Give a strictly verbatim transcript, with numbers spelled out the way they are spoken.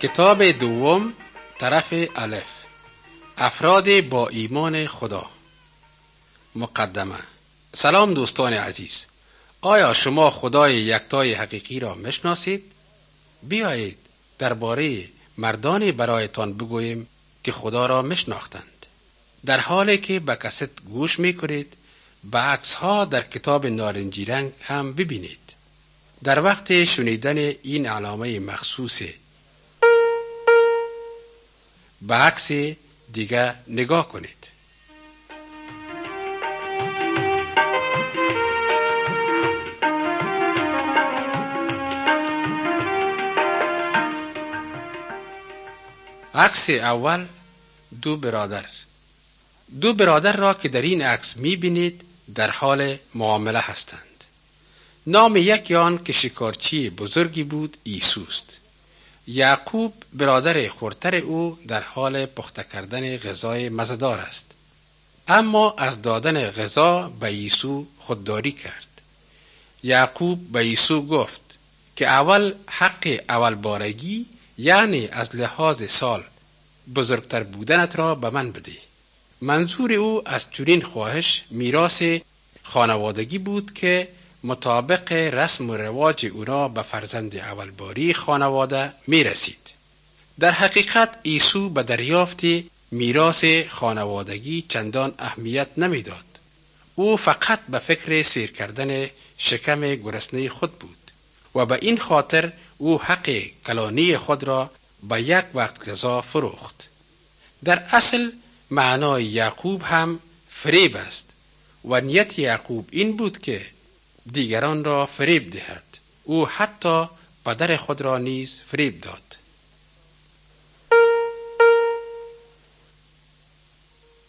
کتاب دوم طرف الف، افراد با ایمان خدا. مقدمه. سلام دوستان عزیز، آیا شما خدای یکتای حقیقی را میشناسید؟ بیایید درباره مردانی برایتان بگوییم که خدا را میشناختند. در حالی که به کست گوش میکنید، به عکس‌ها در کتاب نارنجی رنگ هم ببینید. در وقت شنیدن این علامه مخصوص به عکس دیگه نگاه کنید. عکس اول، دو برادر. دو برادر را که در این عکس میبینید در حال معامله هستند. نام یکی آن که شکارچی بزرگی بود عیسوست. یعقوب برادر خردتر او در حال پخته کردن غذای مزه‌دار است، اما از دادن غذا به عیسو خودداری کرد. یعقوب به عیسو گفت که اول حق اول بارگی، یعنی از لحاظ سال بزرگتر بودنت را به من بده. منظور او از چنین خواهش میراث خانوادگی بود که مطابق رسم و رواج اونا به فرزند اولباری خانواده می رسید. در حقیقت عیسو به دریافت میراث خانوادگی چندان اهمیت نمی داد. او فقط به فکر سیر کردن شکم گرسنه خود بود و به این خاطر او حق کلانی خود را به یک وقت غذا فروخت. در اصل معنای یعقوب هم فریب است و نیت یعقوب این بود که دیگران را فریب دهد. او حتی پدر خود را نیز فریب داد.